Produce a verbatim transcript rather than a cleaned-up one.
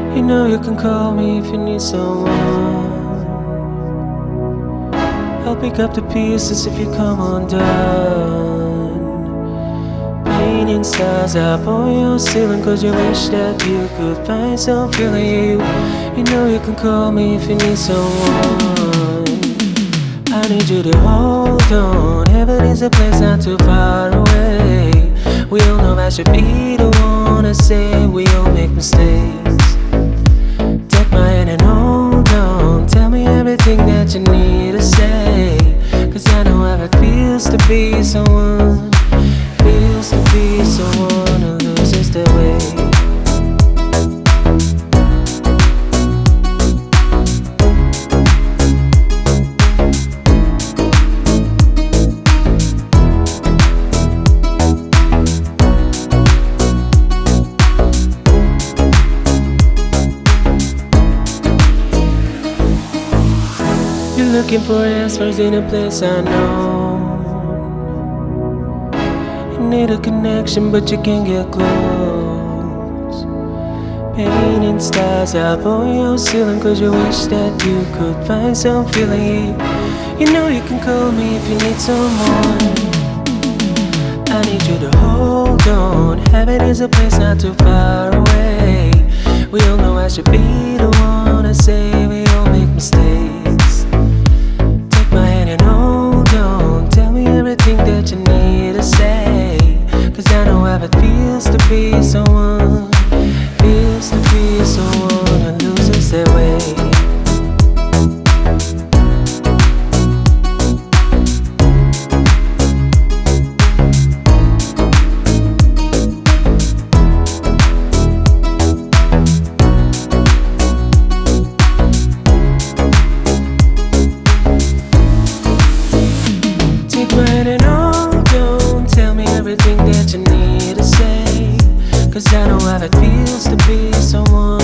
You know you can call me if you need someone. I'll pick up the pieces if you come undone. Painting stars up on your ceiling, cause you wish that you could find some feeling you. You know you can call me if you need someone. I need you to hold on. Heaven is a place not too far away. We all know I should be the one to say we all make mistakes. Take my hand and hold on. Tell me everything that you need to say, cause I know how it feels to be someone. Feels to be someone who loses their way. You're looking for answers in a place I know. You need a connection but you can't get close. Painting stars up on your ceiling, cause you wish that you could find some feeling. You know you can call me if you need someone. I need you to hold on. Heaven is a place not too far away. We all know I should be the one to say we all make mistakes. Take my hand and hold on. Tell me everything that you need to say, cause I know how it feels to be someone. Feels to be someone who loses their way. And hold on, tell me everything that you need to say, cause I know how it feels to be someone.